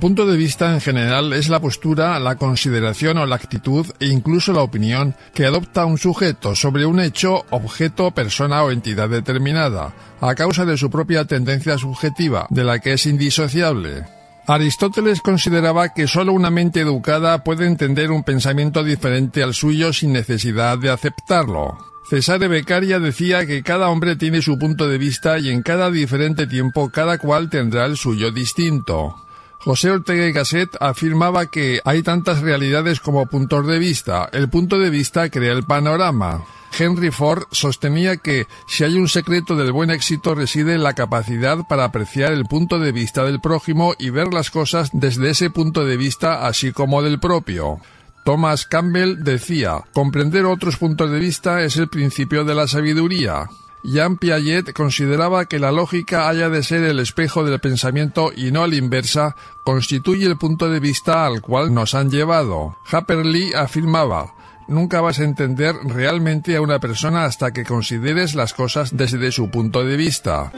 punto de vista en general es la postura, la consideración o la actitud e incluso la opinión que adopta un sujeto sobre un hecho, objeto, persona o entidad determinada, a causa de su propia tendencia subjetiva, de la que es indisociable. Aristóteles consideraba que sólo una mente educada puede entender un pensamiento diferente al suyo sin necesidad de aceptarlo. Cesare Beccaria decía que cada hombre tiene su punto de vista y en cada diferente tiempo cada cual tendrá el suyo distinto. José Ortega y Gasset afirmaba que hay tantas realidades como puntos de vista. El punto de vista crea el panorama. Henry Ford sostenía que si hay un secreto del buen éxito reside en la capacidad para apreciar el punto de vista del prójimo y ver las cosas desde ese punto de vista así como del propio. Thomas Campbell decía, comprender otros puntos de vista es el principio de la sabiduría. Jean Piaget consideraba que la lógica haya de ser el espejo del pensamiento y no a la inversa, constituye el punto de vista al cual nos han llevado. Harper Lee afirmaba, nunca vas a entender realmente a una persona hasta que consideres las cosas desde su punto de vista.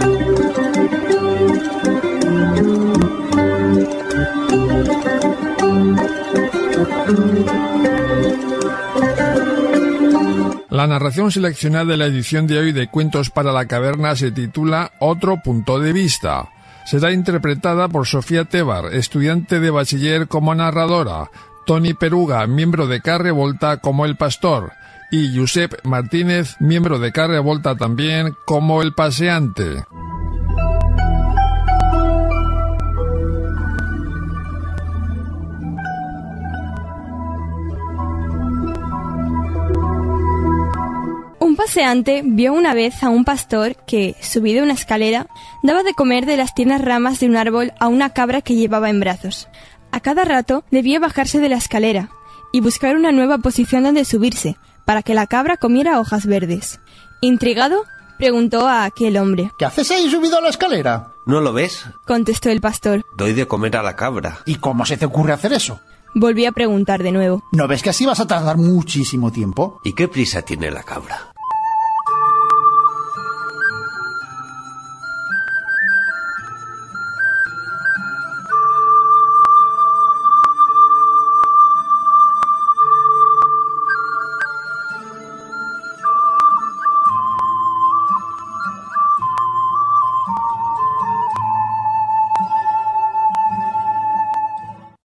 La narración seleccionada de la edición de hoy de Cuentos para la Caverna se titula Otro punto de vista. Será interpretada por Sofía Tebar, estudiante de bachiller como narradora, Toni Peruga, miembro de K Revolta como el pastor, y Josep Martínez, miembro de K Revolta también como el paseante. Un paseante vio una vez a un pastor que, subido una escalera, daba de comer de las tiernas ramas de un árbol a una cabra que llevaba en brazos. A cada rato debía bajarse de la escalera y buscar una nueva posición donde subirse, para que la cabra comiera hojas verdes. Intrigado, preguntó a aquel hombre. ¿Qué haces ahí subido a la escalera? ¿No lo ves? Contestó el pastor. Doy de comer a la cabra. ¿Y cómo se te ocurre hacer eso? Volví a preguntar de nuevo. ¿No ves que así vas a tardar muchísimo tiempo? ¿Y qué prisa tiene la cabra?